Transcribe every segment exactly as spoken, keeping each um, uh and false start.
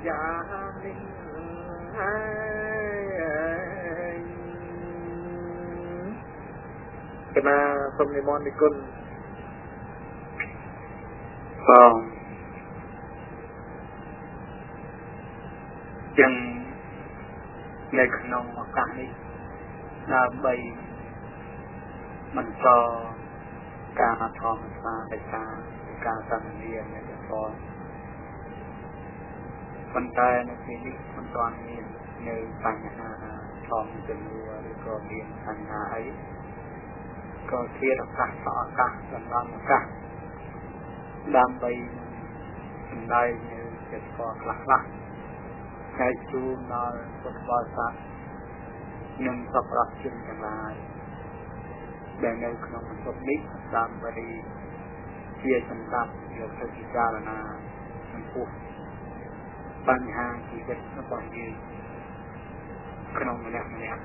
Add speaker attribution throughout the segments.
Speaker 1: già linh hai cái mà không nên mòn đi con
Speaker 2: còn chânในขนมอากาศนี้ดาใบมันก็การทอมมาไปการการสังเวียนเนี่ยพอคนตายในปีนี้มันตอนนี้ในปัญหาทอมจำนวนหรือก็เรียนปัญหาไอ้ก็เทียบกับต่อการจำลองกันดาใบได้เนี่ยจะพอหลักหลักใช้จูนนอนบนบอสักหนึ่งสับรับจึงทั้งหลายแต่ในขนมสดนี้ตามบริเทียสัมผัสเกี่ยวกับพิจารณาทั้งปวงปัญหาที่เป็นนักบอลยืนขนมเนี้ยเนี้ย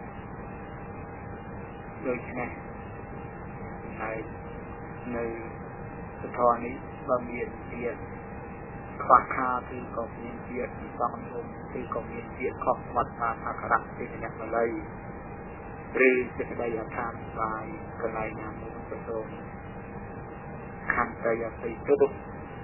Speaker 2: โดยเฉพาะในในสถานีบำเพ็ญเพียรขวาคาคือกองเงินเกียรติกองลมคือกองเงินเกียรติของวัดมาภาครัฐที่เป็นอย่างไรหรือจะได้ยาทานลายกระไรงานมุสลิมคันใจยาสีตุบ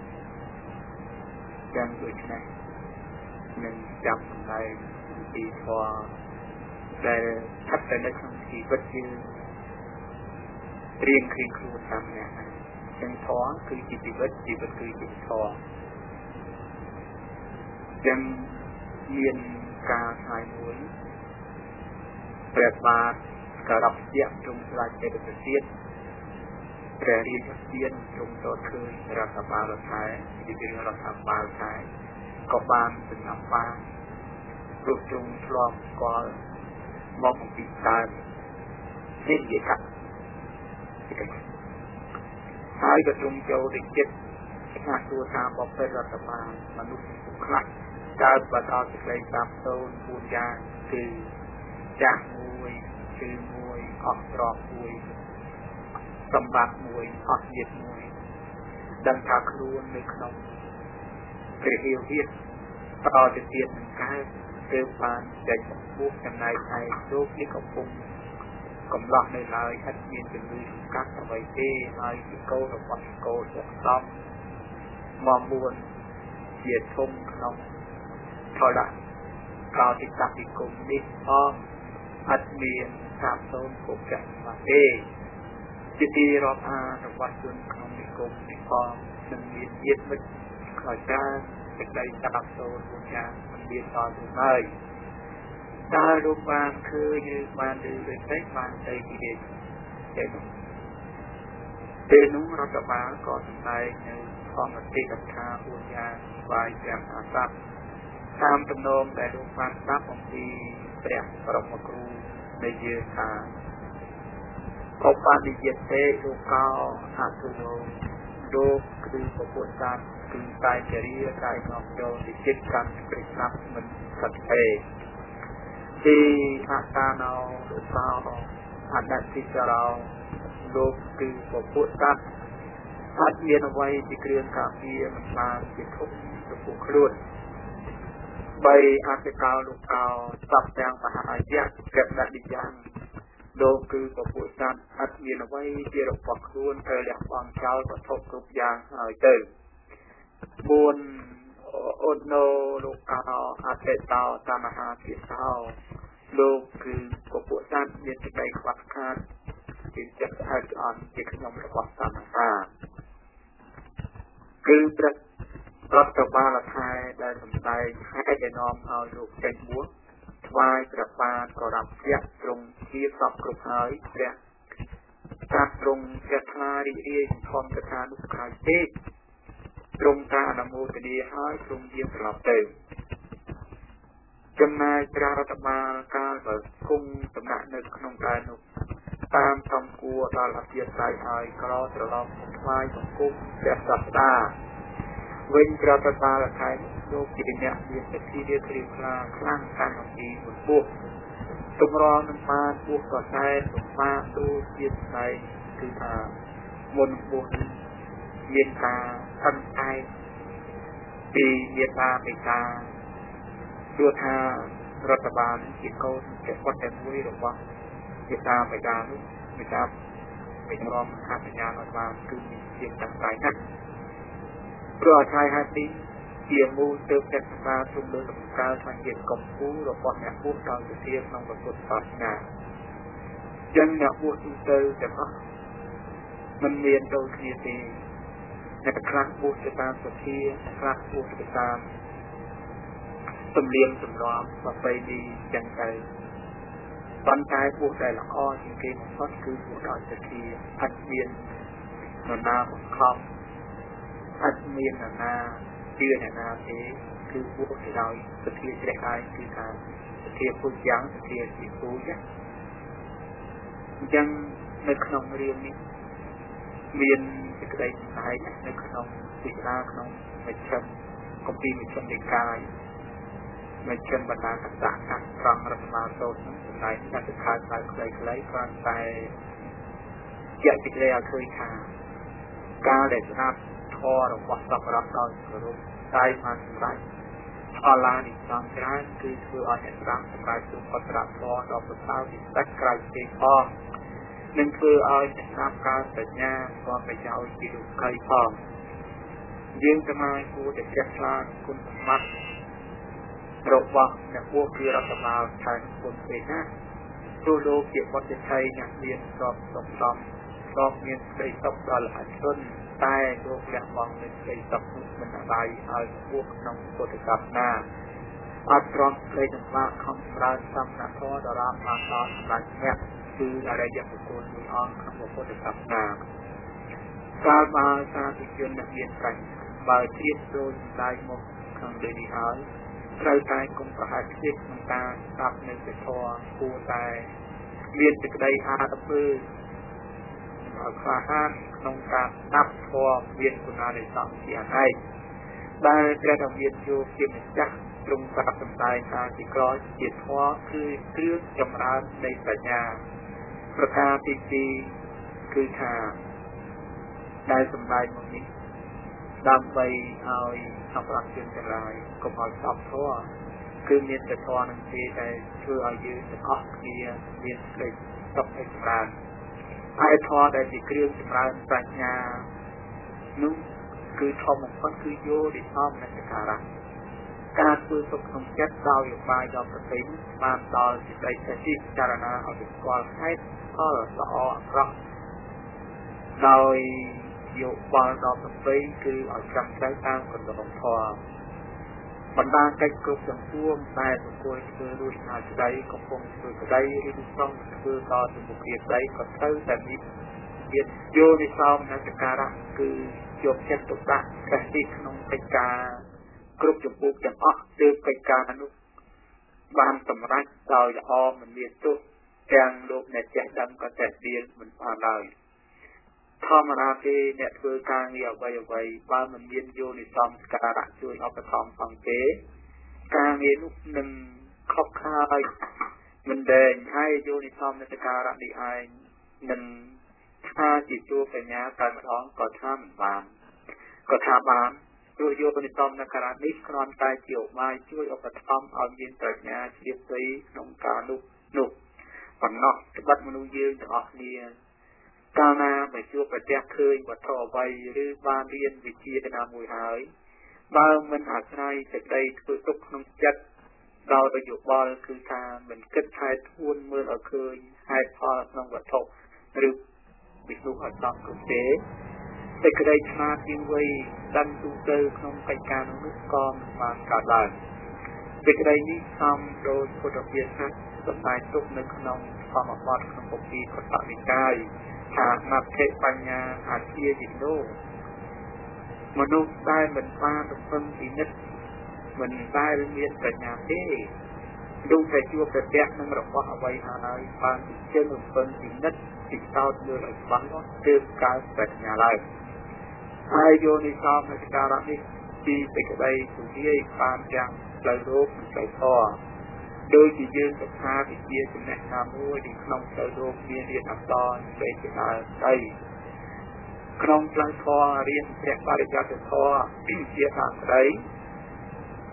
Speaker 2: ยังโดยเฉพาะหนึ่งจำในปีทอแต่ทัดแต่ในช่วงที่วัดยืนเรียนคืนครูทำเนี่ยยังท้อคือจิตวิทย์จิตวิทย์คือจิตท้อยังเรียนการหายมวยเปรียบมาการรับเสียงตรงรายเจตสิทธิ์เปรียบเรียนเสียงตรงตัวเคยรัฐบาลไทยที่เป็นรัฐบาลไทยก็บานเป็นอัปปารูปตรงพร้อมก่อนมองปีตาเช่นเดียวกันหายกระจุงโจดิจิตงานตัวตามบอกเป็นรัฐบาลมนุษย์ทุกครั้งการปฏิบัติในตามโซนบุญญาคือจากมวยคือมวยออกรอบมวยสมบัติมวยออกเหยียดมวยดังทักล้วนในขนมเกลียวเฮียดต่อจะเตียนกายเติมปานใจบุกกันในไทยโลกนี้ก็ปุ่มกำลังในลายอัดยินเป็นมือกักเอาไว้เต้ลายที่โก้ระวังโก้สกซ้ำมอมบวนเหยียดทงขนมทอละกาวติดตัดอีกกลุ่มนิดอ้อมอัดเมียนตามโซนกลุ่มจักมาเต้จิตีรอบอาระวังจนขนมอีกกลุ่มนิดอ้อมมันเมียนเย็ดมันคอยจ้าเป็นใดตามโซนบุญญามันเบียนตอนดูไม่ตาลูกบานคือยืนบานดูเลยใช้บานใจดีเด่นเด่นเด่นนุ่งรัฐบาลก่อนในในความมันตีกับทาบุญญาบายแจ่มอาซับตามจำนวนแต่ลูกบานซับของปีเปรียบปรมครูในเยือนทางพบปานดิเจเตลูกเก้าอาตุโนโดคือปกุศลคือใจเจริญใจนอกโยดิจิตกันปริศัพท์มันสัตเตที่อาการเอาลูกเก้าอันดับที่จะเราโลกคือปกุศลอัดเย็นไว้ที่เครื่องกาเบียมันมาจิตทุกตะปุกลุ่นใบอาเกาลูกเก้าสับแดงมหาเยอะเกิดดัดยังโดคือปกุศลอัดเย็นไว้ที่เราปักลุ่นเธอเรียกฟังเช้าก็ทบทุกอย่างหายเจอบุญอดโนลูกเก้าอาเกเตาตามหาพิเศษโลกคือปกุศลเย็นที่ใบขวัญขาดจิตจะให้อ่อนจิตขยมระวังตามตาคือประรัฐบาลไทยได้สนใจให้ได้น้อมเอาลูกเป็นบัวทวายประปานกรับเสียตรงที่สอบกรุบหายเสียจากตรงจะทลายเรียนทอมกระทานุขายเอกตรงตาอนุโมทนีให้ตรงเยี่ยมกลับเติมจำนายรัฐบาลการเปิดคุ้มสำนักหนึ่งขนมการนุตามคำกลัวตาลับเยียดใจหายกรอตลอดทวายของกุ้มเสียสัปดาห์เว้นรัฐบาลไทยโลกจิตเนี่ยเรียนเป็นที่เรียกคลีคลาคลั่งการของดีหมดพวกตุมรอน้ำมาพวกต่อใจตุมมาดูเยียดใจคือตามนบุญเยียนตาทันใจពីមេតាបេតាព្រោះថារដ្ឋបាលជាកូនជាគាត់តែមួយរបស់មេតាបេតានោះមេតាពេញរំខាសញ្ញាអត់បានគឺមានជាតាំងតែណាស់ព្រោះអាស្រ័យហេតុនេះជាមូលទើបតែស្មារតីលើដំណើរថាជាកម្ពុជារបស់អ្នកពុទ្ធដល់ទៅជាក្នុងពុទ្ធសាសនាចឹងអ្នកពុទ្ធទៅទាំងអស់មិនមានដូចគ្នាទេអ្នកខ្លះពុទ្ធទៅតាមសភាខ្លះពុទ្ធទៅតាមទំនៀមទម្លាប់ប្រពៃណីចឹងទៅប៉ុន្តែពុទ្ធដែលល្អជាងគេបំផុតគឺពុទ្ធដោយសភាអត់មាននរណាបង្ខំអត់មាននរណាជឿអ្នកណាទេគឺពុទ្ធទៅដោយសភាជ្រះហើយគឺថាសភាពុទ្ធយ៉ាងសភាជាគូចាអញ្ចឹងនៅក្នុងរឿងនេះមានសេចក្តីស្នេហ៍នៅក្នុងវិជ្ជាក្នុងមជ្ឈិមគម្ពីរមជ្ឈិមនិកាយមជ្ឈិមបណ្ដាកសៈកាត់ត្រង់រដ្ឋបាលសូត្រនឹងសម្ដែងតែខៅតែខ្លីៗគ្រាន់តែជាក់ពីក្តីឲ្យឃើញថាការដែលស្ដាប់ធម៌របស់សពរដ្ឋដោយគោរពតែបានសម្រេចអឡានិសង្ឃច្រើនគឺធ្វើឲ្យអ្នកស្ដាប់សម្រេចទុកអត្រធម៌ដ៏ប្រសើរពិសេសក្រៅពីផងនឹងធ្វើឲ្យអ្នកស្ដាប់កើតបញ្ញាក៏ប្រយោជន៍ពីរូបកាយផងយើងទាំងឡាយគួរតែចេះឆ្លាតគុណសម្បត្តិរបស់អ្នកពុទ្ធគឺរដ្ឋបាលថែគុណពេកណាព្រោះលោកជាបុត្រជ័យអ្នកមានស្របសំសំស្របមានស្ដីសុខដល់ល្អជនតែលោកលះបង់នឹងស្ដីសុខនោះមិនអាស្រ័យឲ្យពុទ្ធក្នុងពុទ្ធសាសនាអត់ត្រង់ស្ដីទាំងបាក់ខំសម្រាប់សំណាធម៌ដរាបបានដល់សម្រាប់អ្នកគឺអរិយបុគ្គលមួយអង្គក្នុងពុទ្ធសាសនាកាលបើសាធុជនអ្នកមានប្រាជ្ញាបើធៀបដូចស្ដាយមកខាងលើនេះហើយត្រូវតែគុំប្រហែលធៀបក្នុងការស្ដាប់នៅព្រះធម៌គួរតែមានសេចក្តីអាតពើឲ្យខ្វះខាតក្នុងការស្ដាប់ធម៌មានគុណនៃសង្ឃជាឯកដែលព្រះធម្មយាយោជាម្ចាស់ទ្រង់ប្រាប់សម្ដែងថាជាក្រោយជាធម៌គឺគ្រឿងចម្រើននៃបញ្ញាប្រការទីពីរគឺថាដែលសម្ដែងមកនេះដើម្បីឲ្យសម្រាប់ជនទាំងឡាយកុំឲ្យស្អប់ធម៌គឺមានតែធម៌នឹងទេដែលធ្វើឲ្យយើងទាំងអស់គ្នាមានសេចក្តីសុខឯចម្រើនហើយធម៌ដែលជាគ្រឿងចម្រើនប្រាជ្ញានោះគឺធម៌បំផុតគឺយោនិធម្មនសិការៈការធ្វើសុខក្នុងចិត្តដោយឧបាយដល់ប្រតិបានដល់សេចក្តីចេះពិចារណាឲ្យស្គាល់ហេតុផលល្អអាក្រក់ដោយយោបល់ដល់ប្រតិគឺឲ្យចាំត្រូវតាមកណ្ដុងធម៌បណ្ដាកិច្ចគ្រប់ទាំងពួងតែបុគ្គលធ្វើរួចហើយស្ដីកំពុងធ្វើក្ដីឬសំធ្វើដល់ជំនុំភាពស្ដីក៏ត្រូវតែមានទៀតយោនិសោមនសិការៈគឺយកចិត្តទុកដាក់ចេះទីក្នុងកិច្ចការគ្រប់ចំពោះទាំងអស់ទើបកិច្ចការនោះបានសម្រេចដោយល្អមិនមានទោសទាំងលោកអ្នកចេះដឹងក៏ចេះទៀងមិនបានឡើយធម្មតាទេអ្នកធ្វើការងារអ្វីអ្វីបើមិនមានយោនិសោមនសិការៈជួយឧបត្ថម្ភផងទេការងារនោះនឹងខុសខាយមិនដែងហើយយោនិសោមនសិការៈនេះឯងនឹងថាជាជួបបញ្ញាតែម្ដងក៏ថាមិនបានក៏ថាបានព្រោះយោនិសោមនសិការៈនេះគ្រាន់តែជាឧបាយជួយឧបត្ថម្ភឲ្យមានប្រាជ្ញាជ្រាបស្ដីក្នុងការនោះនោះប៉ុណ្ណោះត្បិតមនុស្សយើងទាំងអស់គ្នាកាលណាមកជួបប្រទះឃើញវត្ថុអ្វីឬបានរៀនវិជ្ជាណាមួយហើយបើមិនអាស្រ័យសេចក្តីធ្វើទុកក្នុងចិត្តដោយយោបល់គឺថាមិនគិតថែធួនមើលឲ្យឃើញហេតុផលក្នុងវត្ថុឬវិសុខអត់ដល់គ្រប់ទេសេចក្តីឆ្លាតជាងវៃដឹងទូទៅក្នុងកិច្ចការនោះក៏មិនបានកើតឡើងសេចក្តីនេះសំដោយពុទ្ធភាសាសម្ដែងទុកនៅក្នុងធម្មបទក្នុងពុទ្ធីកតនិកាយថាមត្ថិបញ្ញាអាជាយិណូមនុស្សដែលមិនបានរំពឹងពិនិត្យមិនដែលមានបញ្ញាទេដូចតែជួបប្រទះនឹងរបស់អ្វីហើយបានជឿរំពឹងពិនិត្យពិសោធន៍មើលឲ្យច្បាស់នោះទើបកើតបញ្ញាឡើងហើយយោនិសោមនសិការៈនេះពីសេចក្តីទូលាយបានទាំងផ្លូវរោគនិងផ្លូវធម៌ដោយជាយើងសិក្សាវិជ្ជាចំណេះណាមួយនៅក្នុងផ្លូវរោគមានរៀនអក្សរពេកជាដើមស្ដីក្នុងផ្លូវធម៌រៀនព្រះបរិយត្តិធម៌ជាថាស្ដី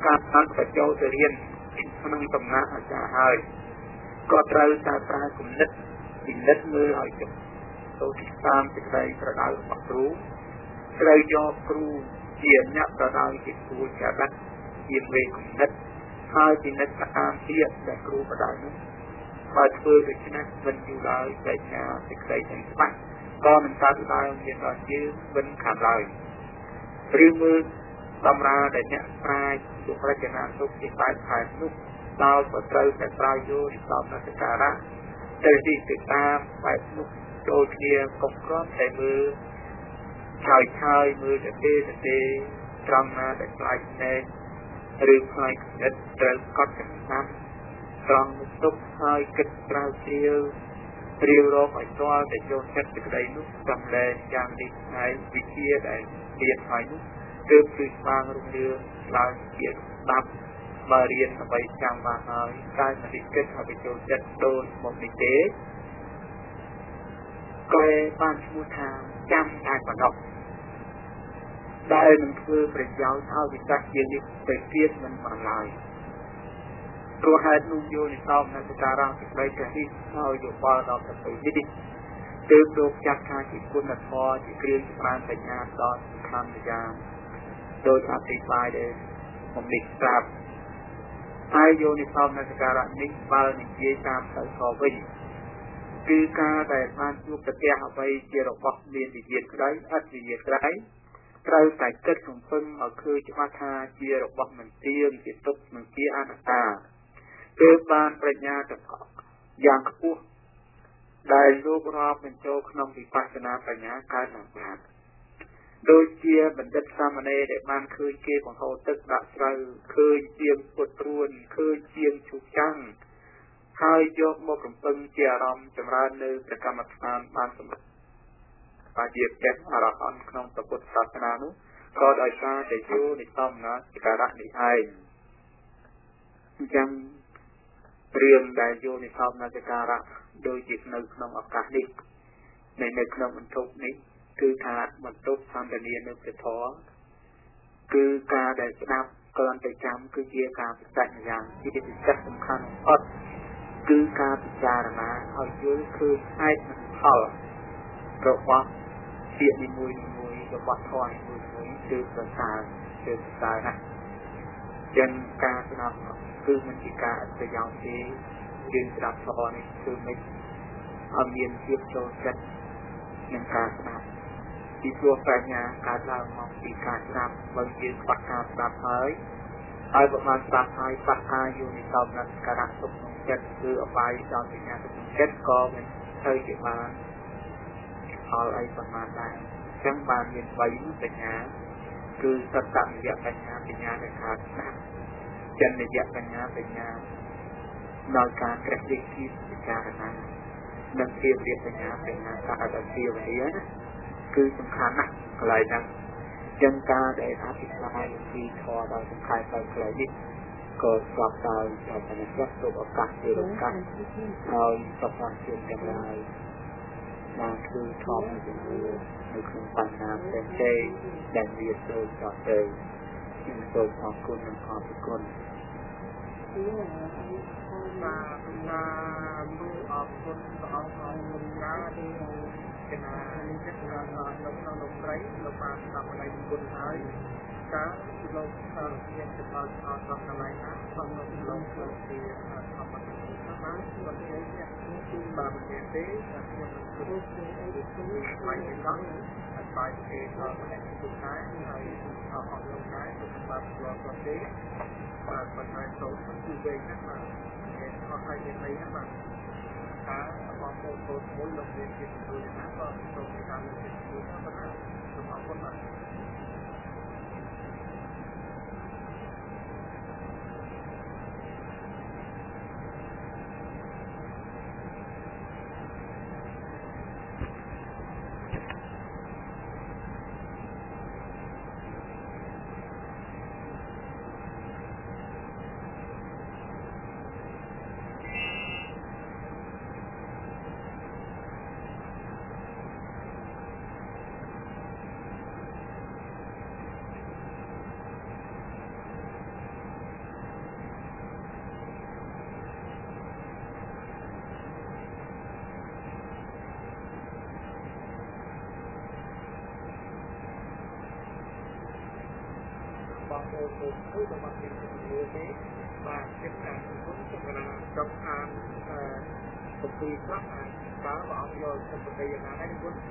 Speaker 2: ការបានបញ្ចូលទៅរៀនក្នុងដំណាក់អាចារ្យហើយក៏ត្រូវតែប្រើគំនិតពិនិត្យមើលឲ្យចុះទៅតាមសេចក្តីប្រដៅរបស់គ្រូត្រូវយកគ្រូជាអ្នកប្រដៅជាគ្រូចារឹកជាមេគំនិតហើយពិនិត្យតាមទៀតដែលគ្រូប្រដៅនោះបើធ្វើដូច្នេះមិនយូរឡើយបញ្ញាសេចក្តីទាំងច្បាស់ក៏នឹងកើតឡើងមានដល់ជាមិនខានឡើយឬមើលតម្រាដែលអ្នកប្រាជ្ញជាប្រជនាទុកជាបែបខែនោះដោយក៏ត្រូវតែប្រាយោគតាមនសិការៈទៅទីទៅតាមបែបនោះចូលគ្នាកុំគ្រាន់តែមើលឆាយឆាយមើលទៅទេទៅទេត្រង់ណាដែលខ្លាចណែឬខ្លាចគំនិតត្រូវកត់ចំណាំត្រង់នោះទុកហើយគិតក្រៅជ្រាវរៀបរាប់ឲ្យទាល់តែចូលចិត្តសេចក្តីនោះសំឡេងយ៉ាងនេះហើយវិជាដែលមានហើយនោះគឺគឺស្វាងរុងរឿងឡើងជាស្ដាប់បើរៀនអ្វីចាំបានហើយតែមិនគិតឲ្យចូលចិត្តដូចមកនេះទេក៏បានឈ្មោះថាចាំតែបណ្ដោះដែលនឹងធ្វើប្រយោជន៍ឲ្យវិសាជានេះទៅទៀតមិនបានឡើយព្រោះហេតុនោះយោនិសោមនៅសការៈសេចក្តីព្រះនេះឲ្យយោបល់ដល់ទៅនេះទើបលោកចាត់ថាជាគុណធម៌ជាគ្រឿងចម្រើនបញ្ញាដល់សំខាន់ម្យ៉ាងដោយអធិប្បាយដែលខ្ញុំនេះប្រាប់ហើយយោនិសោមនៅសការៈនេះបើនិយាយតាមទៅខវិញគឺការដែលបានជួបប្រទះអ្វីជារបស់មានវិញ្ញាណក្តីអត់វិញ្ញាណក្តីត្រូវតែគិតកំពឹងឲ្យឃើញច្បាស់ថាជារបស់មិនទៀងជាទុក្ខនិងជាអនត្តាទើបបានប្រាជ្ញាទាំងយ៉ាងខ្ពស់ដែលលោករាប់បញ្ចូលក្នុងវិបស្សនាបញ្ញាកើតឡើងបានដូចជាបណ្ឌិតសាមណេរដែលបានឃើញគេបង្ហូរទឹកដាក់ស្រូវឃើញជាងពុតព្រួនឃើញជាងឈូកចាំងហើយយកមកកំពឹងជាអារម្មណ៍ចម្រើននៅប្រកម្មដ្ឋានបានសម្រេចបាជាចិត្តអរហន្តក្នុងពុទ្ធសាសនានោះក៏ដោយសារតែយោនិសោមនសិការៈនេះឯងអញ្ចឹងរឿងដែលយោនិសោមនសិការៈដូចជានៅក្នុងឱកាសនេះនៅនៅក្នុងបន្ទប់នេះគឺថាបន្ទប់សន្តានានៅព្រះធម៌គឺការដែលស្ដាប់គ្រាន់តែចាំគឺជាការពិចារណាយ៉ាងជាពិសេសសំខាន់បំផុតគឺការពិចារណាឲ្យយល់ឃើញហេតុនិងផលរបស់ជានីមួយនីមួយរបស់ធម៌នីមួយមួយគឺប្រសើរគឺប្រសើរណាស់ចឹងការស្ដាប់គឺមិនជាការអត់ប្រយោជន៍ទេយើងស្ដាប់ធម៌នេះគឺមិនអត់មានភាពចូលចិត្តនឹងការស្ដាប់ពីព្រោះបញ្ញាកើតឡើងមកពីការស្ដាប់បើយើងខ្វះការស្ដាប់ហើយហើយប្រមាណស្ដាប់ហើយខ្វះការយោនិសោមនសិការៈទុកក្នុងចិត្តគឺអបាយដល់បញ្ញាទុកក្នុងចិត្តក៏មិនទៅជាបានផលអីប្រមាណដែរអញ្ចឹងបានមានបីបញ្ញាគឺសត្តមយៈបញ្ញាបញ្ញាដែលខាតស្ដាប់ចិនយៈបញ្ញាបញ្ញាដោយការត្រេះរិះគិតពិចារណានិងជារៀបបញ្ញាបញ្ញាការអត់ជាវិញ្ញាគឺសំខាន់ណាស់កន្លែងហ្នឹងចឹងការដែលអភិបាលពីធម៌ដល់សំខាន់ទៅកន្លែងនេះក៏ស្បដោយដល់តែជាទៅឱកាសជាឱកាសហើយសពតាមជាទាំងឡាយបានគឺធម៌ជាមួយនៅក្នុងបញ្ហាផ្សេងៗដែលវាចូលចោលទៅខ្ញុំសូមអរគុណនិងអរគុណ
Speaker 1: បាទណាមអរគុណព្រះអង្គអរគុណណាស់ទីគណៈនេះចិត្តដល់ដល់ក្នុងលោកស្រីលោកបានស្ដាប់อะไรគុណហើយតើលោកសាស្ត្រមានចំណុចអត់ដល់កន្លែងណាក្នុងលោកលោកលោកជាធម្មតាបានគាត់និយាយថាគឺបាននិយាយទេថាខ្ញុំមិនគោរពទេអីទៅបាយទៅដល់បាយទេដល់ម្នាក់ទូទៅហើយអរអរលោកដែរទៅបានស្គាល់គាត់ទេបាទប៉ុន្តែចូលគឺវិញណាបាទគេអត់ឲ្យនិយាយណាបាទតើបងប្អូនចូលមួយលោកមានជាទូទៅណាក៏ចូលទៅតាមជាទូទៅប៉ុណ្ណាសូមអរគុណបាទបងប្អូនមួយមួយទៅមកពីមួយទេបាទចិត្តការគុណទៅណាចង់អានអឺកំពីខ្លះអាចតើបងអង្គយកទៅប្រតិយ៉ាងណាដែរគុណ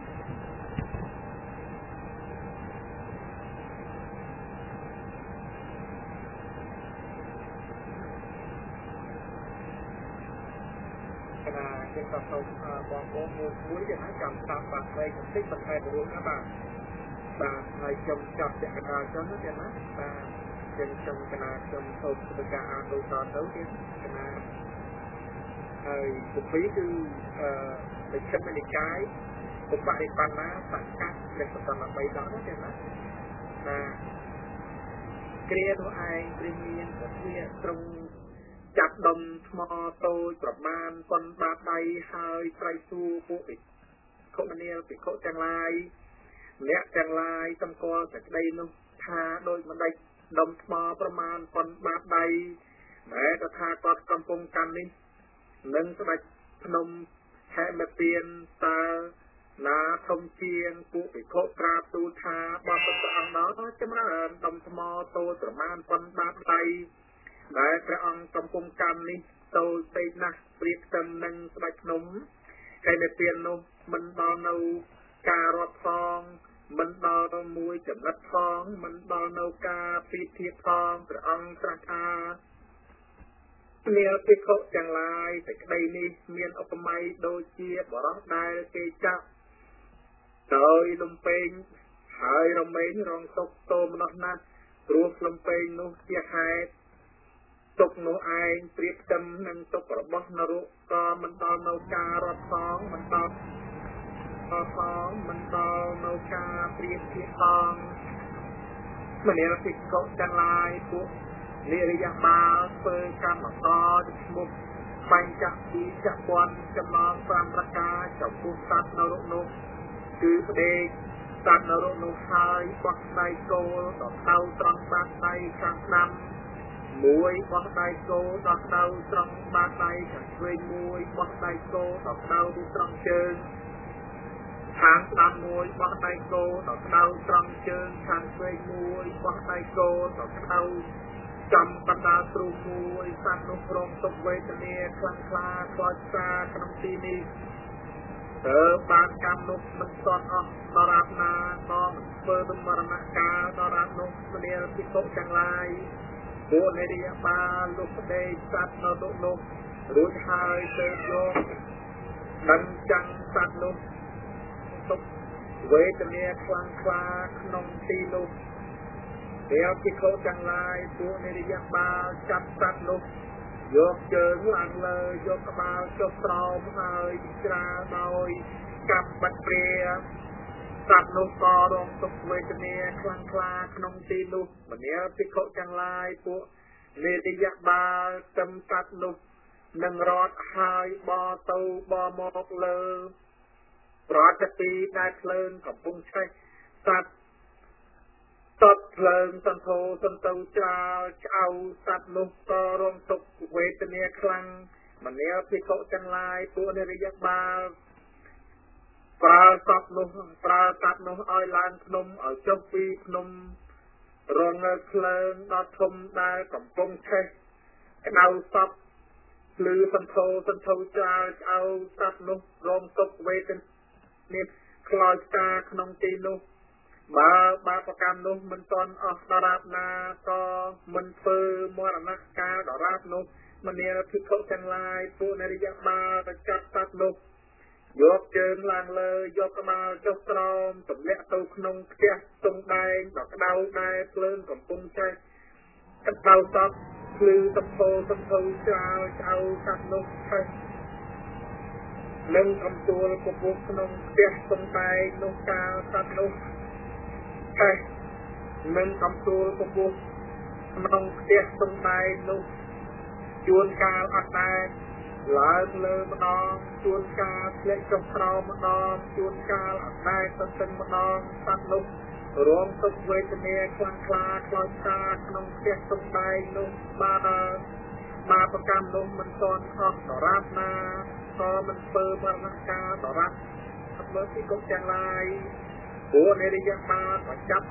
Speaker 1: ណាចិត្តទៅបងប្អូនមួយមួយយ៉ាងណាចាំតាមបាទផ្លេចបន្តិចបន្ថែមរួមណាបាទបាទហើយខ្ញុំចាប់ចក្កដាចឹងទៀតណាបាទចឹងខ្ញុំកណាខ្ញុំសូមធ្វើការអានដូចតទៅទៀតកណាហើយគម្ពីរគឺអឺវិជ្ជានិកាយឧបនិបណ្ណាសង្កាត់លេខបតំបីដងទៀតណាបាទគ្រានោះឯងព្រះមានពធាត្រង់ចាប់ដុំថ្មតូចប្រមាណប៉ុនបាតដៃហើយត្រៃសួរពួកភិក្ខុនាលភិក្ខុទាំងឡាយអ្នកទាំងឡាយសម្គាល់សេចក្តីនោះថាដោយមិនដេចដុំថ្មប្រមាណប៉ុនបាតដៃដែលតថាគតកំពុងកាន់នេះនឹងស្ដេចភ្នំហេមទានតើណាធំជាងពួកភិក្ខុក្រាបទូលថាបបព្រះអង្គដល់ចម្រើនដុំថ្មតូចប្រមាណប៉ុនបាតដៃដែលព្រះអង្គកំពុងកាន់នេះតូចពេកណាស់ព្រៀបផ្ទឹមនឹងស្ដេចភ្នំហេមទាននោះមិនដល់នៅការរាប់ផងមិនដល់ទៅមួយចំណិតផងមិនដល់នៅការពីធៀបផងព្រះអង្គត្រាស់ថានាលភិក្ខុទាំងឡាយសេចក្តីនេះមានឧបមាដូចជាបរោះដែលគេចាក់ដោយលំពេងហើយរមែងរងទុកតោមនោះណាស់ព្រោះលំពេងនោះជាហេតុទុកនោះឯងព្រៀបផ្ទឹមនឹងទុករបស់នរកក៏មិនដល់នៅការរត់ផងមិនដល់ផងមិនដល់នៅការព្រៀបធៀបផងមនាលភិក្ខុទាំងឡាយពួកនិរិយបាលធ្វើកម្មតទៅឈ្មោះបញ្ចពីចពន្ធចំណងប្រាំប្រការចំពោះសត្វនរកនោះគឺផ្ដេកសត្វនរកនោះហើយបោះដៃគោលដល់ដៅត្រង់បាតដៃខាងស្ដាំមួយបោះដៃគោលដល់ដៅត្រង់បាតដៃខាងឆ្វេងមួយបោះដៃគោលដល់ដៅត្រង់ជើងខាងស្ដាំមួយបោះដៃគោលដល់ដៅត្រង់ជើងខាងឆ្វេងមួយបោះដៃគោលដល់ដៅចំបណ្ដាទ្រូងមួយសត្វនោះរងទុក្ខវេទនាខ្លាំងក្លាខ្លោចផ្សាក្នុងទីនេះតើបានកម្មនោះមិនស្ទាត់អស់ដរាបណាក៏មិនធ្វើទៅមរណកាលដរាបនោះមនាលភិក្ខុទាំងឡាយពួកនិរិយបាលលោកផ្ដេកសត្វនៅលោកនោះរួចហើយទៅយកដឹងចាំងសត្វនោះទុក្ខវេទនាខ្លាំងក្លាក្នុងទីនោះពេលភិក្ខុទាំងឡាយពួកនិរិយបាលចាប់សត្វនោះយកជើងឡើងលើយកក្បាលចុះក្រោមហើយច្រាលដោយកាប់បាត់ព្រាសត្វនោះក៏រងទុក្ខវេទនាខ្លាំងក្លាក្នុងទីនោះមនាលភិក្ខុទាំងឡាយពួកនិរិយបាលចំសត្វនោះនឹងរត់ហើយបរទៅបរមកលើប្រតិពីដែលភ្លើងកំពុងឆេះសត្វតត់ភ្លើងសន្ធោសន្ទៅច្រាលឆ្អៅសត្វនោះក៏រងទុក្ខវេទនាខ្លាំងមនាលភិក្ខុទាំងឡាយពួកនិរិយបាលប្រើសត្វនោះប្រើសត្វនោះឲ្យឡើងភ្នំឲ្យចុះពីភ្នំរងនៅភ្លើងដ៏ធំដែលកំពុងឆេះក្តៅសពភ្លឺសន្ធោសន្ធៅច្រាលឆ្អៅសត្វនោះរងទុក្ខវេទនាខ្លោចផ្សាក្នុងទីនោះបើបាបកម្មនោះមិនទាន់អស់ដរាបណាក៏មិនធ្វើមរណកាលដរាបនោះមនាលភិក្ខុទាំងឡាយពួកនិរិយបាលទៅចាប់សត្វនោះយកជើងឡើងលើយកក្បាលចុះក្រោមទម្លាក់ទៅក្នុងផ្ទះទង់ដែងដល់ក្តៅដែលភ្លើងកំពុងឆេះក្តៅសពភ្លឺសន្ធោសន្ធៅច្រាលឆ្អៅសត្វនោះឆេះនឹងកំទួលពពុះក្នុងផ្ទះទង់ដែងនោះកាលសត្វនោះឆេះនឹងកំទួលពពុះក្នុងផ្ទះទង់ដែងនោះជួនកាលអត់ដែរឡើងលើម្ដងជួនកាលធ្លាក់ចុះក្រោមម្ដងជួនកាលអត់ដែរទៅទឹងម្ដងសត្វនោះរងទុក្ខវេទនាខ្លាំងក្លាខ្លោចផ្សាក្នុងផ្ទះទង់ដែងនោះបានបាបកម្មនោះមិនទាន់អស់ដរាបណាក៏មិនធ្វើមរណកាលដរាបមើលពីគុកទាំងឡាយពួកនិរិយបាលក៏ចាប់បោះ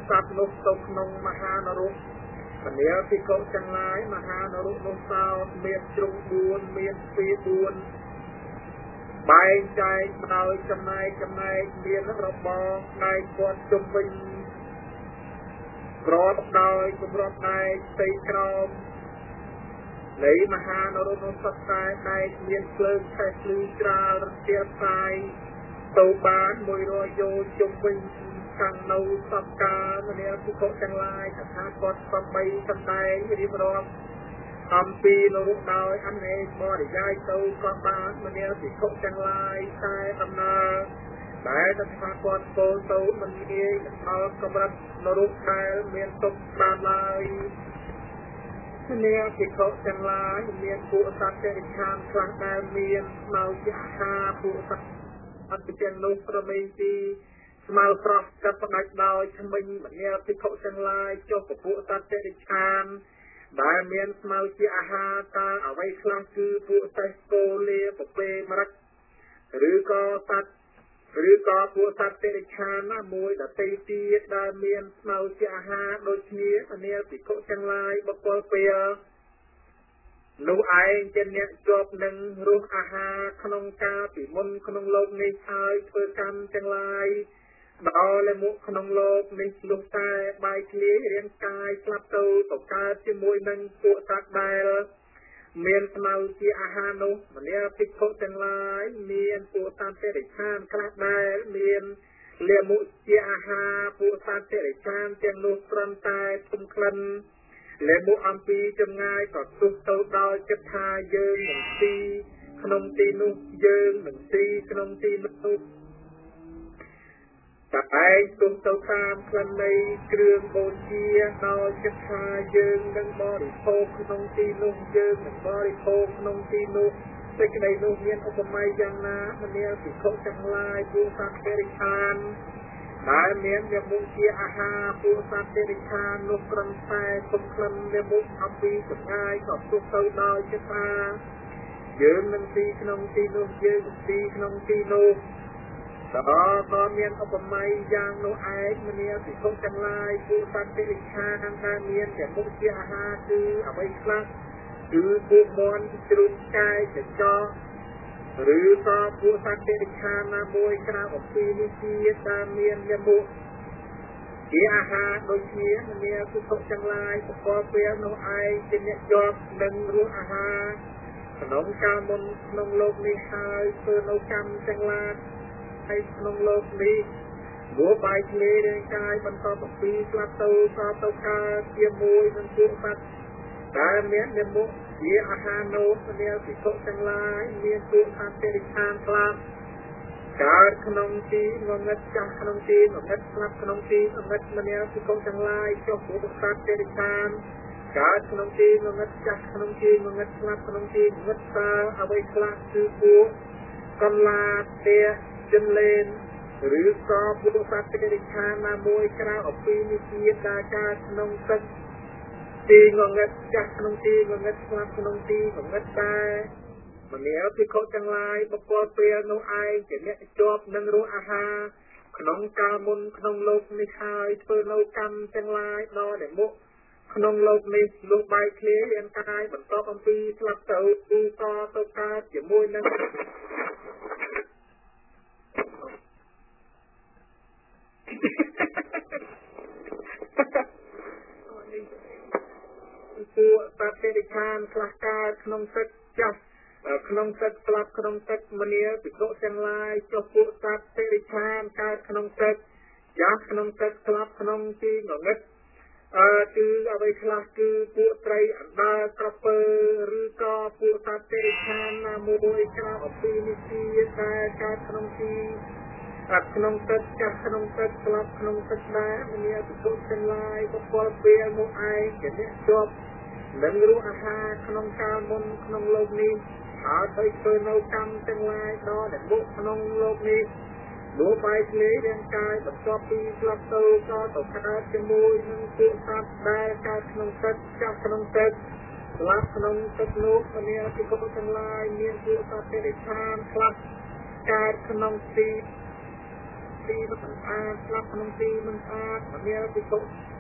Speaker 1: សត្វនោះទៅក្នុងមហានរកមនាភិក្ខុទាំងឡាយមហានរកនោះសោតមានជ្រុងបួនមានទ្វារបួនបែងចែកដោយចំណែកចំណែកមានរបងដៃគាត់ជុំវិញក្របដោយគម្របដែកផ្ទៃក្រោមនៃមហានរកនោះសត្វតែដែកមានភ្លើងឆេះភ្លឺច្រាលរទាលផ្សាយទៅបានមួយរយយោជុំវិញខាងនៅសពកាលមនាភិក្ខុទាំងឡាយថាគាត់សំបីសម្ដែងរៀបរាប់អំពីនរកដោយអនេកបរិយាយទៅក៏បានមនាភិក្ខុទាំងឡាយតែដំណើរដែលថាគាត់ពោលទៅមិនងាយដល់កម្រិតនរកដែលមានទុកបានឡើយមនាភិក្ខុទាំងឡាយមានពួកសត្វតិរិឆានខ្លះដែលមានស្មៅជាអាហារពួកសត្វអត់ទាំងនោះប្រមេទីស្មៅស្រស់កាត់ផ្ដាច់ដោយថ្មិញមនាភិក្ខុទាំងឡាយចុះពពួកសត្វតិរិឆានដែលមានស្មៅជាអាហារតើអ្វីខ្លះគឺពួកសេះគោលាពពេមរឹកឬក៏សត្វឬក៏ពួកសត្វតិរិឆានណាមួយដទៃទៀតដែលមានស្មៅជាអាហារដូចគ្នាមនាភិក្ខុទាំងឡាយបកលពេលនោះឯងជាអ្នកជាប់នឹងរសអាហារក្នុងកាលពីមុនក្នុងលោកនេះហើយធ្វើកម្មទាំងឡាយដល់លេមុខក្នុងលោកនេះលុះតែបាយធ្លាយរាងកាយស្លាប់ទៅទៅកើតជាមួយនឹងពួកសត្វដែលមានស្មៅជាអាហារនោះមនាភិក្ខុទាំងឡាយមានពួកសត្វតិរិឆានខ្លះដែលមានលេមុខជាអាហារពួកសត្វតិរិឆានទាំងនោះត្រឹមតែធំក្លិនលេមុខអំពីចម្ងាយក៏ទុះទៅដល់ចិត្តថាយើងនឹងទីក្នុងទីនោះយើងនឹងទីក្នុងទីនោះតែឯងទុំទៅតាមក្លិននៃគ្រឿងបូជាដោយចិត្តថាយើងនឹងបរិភោគក្នុងទីនោះយើងនឹងបរិភោគក្នុងទីនោះសេចក្តីនោះមានឧបមាយ៉ាងណាមនាភិក្ខុទាំងឡាយពួកសត្វតិរិឆានដែលមានវាមុខជាអាហារពួកសត្វតិរិឆាននោះក្រំតែគុំក្លិនវាមុខអំពីចម្ងាយក៏ទុះទៅដោយចិត្តថាយើងនឹងទីក្នុងទីនោះយើងនឹងទីក្នុងទីនោះក៏ក៏មានឧបមាយ៉ាងនោះឯងមនាភិក្ខុទាំងឡាយពួកសត្វតិរិឆានដែលមានតែមុខជាអាហារគឺអ្វីខ្លះគឺពួកមន់ជ្រូកកាយចចោឬក៏ពួកសត្វតិរិឆានណាមួយក្រៅអំពីនេះទៀតដែលមានតែមុខជាអាហារដូចគ្នាមនាភិក្ខុទាំងឡាយប្រកបពេលនោះឯងជាអ្នកជាប់នឹងរសអាហារក្នុងកាលមុនក្នុងលោកនេះហើយធ្វើនៅកម្មទាំងឡាយហើយក្នុងលោកនេះព្រោះបាយធ្លាយរាងកាយបន្តអំពីស្លាប់ទៅក៏ទៅកើតជាមួយនឹងពួកសត្វដែលមាននិមុខជាអាហារនោះមនាភិក្ខុទាំងឡាយមានពួកសត្វតិរិឆានខ្លះកើតក្នុងទីងងឹតចាស់ក្នុងទីងងឹតស្លាប់ក្នុងទីងងឹតមនាភិក្ខុទាំងឡាយចុះពួកសត្វតិរិឆានកើតក្នុងទីងងឹតចាស់ក្នុងទីងងឹតស្លាប់ក្នុងទីងងឹតតើអ្វីខ្លះគឺពួកកំឡាទេចិនលេនឬក៏ពួកសត្វតិរិឆានណាមួយក្រៅអំពីនេះទៀតដែលកើតក្នុងទឹកទីងងឹតចាស់ក្នុងទីងងឹតស្លាប់ក្នុងទីងងឹតដែរមនាភិក្ខុទាំងឡាយបកលពេលនោះឯងជាអ្នកជាប់នឹងរសអាហារក្នុងកាលមុនក្នុងលោកនេះហើយធ្វើនៅកម្មទាំងឡាយដល់តែមុខក្នុងលោកនេះលុះបាយធ្លាយរាងកាយបន្តអំពីស្លាប់ទៅគឺក៏ទៅកើតជាមួយនឹងពួកសត្វតិរិឆានខ្លះកើតក្នុងទឹកចាស់ក្នុងទឹកស្លាប់ក្នុងទឹកមនាភិក្ខុទាំងឡាយចុះពួកសត្វតិរិឆានកើតក្នុងទឹកចាស់ក្នុងទឹកស្លាប់ក្នុងទីងងឹតអឺគឺអ្វីខ្លះគឺពួកត្រីអណ្ដើកក្រពើឬក៏ពួកសត្វតិរិឆានណាមួយក្រៅអំពីនេះទៀតតែកើតក្នុងទីក្នុងទឹកចាស់ក្នុងទឹកស្លាប់ក្នុងទឹកដែរមនាភិក្ខុទាំងឡាយបកលពេលនោះឯងជាអ្នកជាប់នឹងរសអាហារក្នុងកាលមុនក្នុងលោកនេះហើយទៅធ្វើនៅកម្មទាំងឡាយដល់តែមុខក្នុងលោកនេះលោកបាយធ្លាយរាងកាយបន្ទាប់ពីស្លាប់ទៅក៏ទៅកើតជាមួយនឹងពួកសត្វដែលកើតក្នុងទឹកចាស់ក្នុងទឹកស្លាប់ក្នុងទឹកនោះមនាភិក្ខុទាំងឡាយមានពួកសត្វតិរិឆានខ្លះកើតក្នុងទីទីមិនស្អាតស្លាប់ក្នុងទីមិនស្អាតមានពិសុ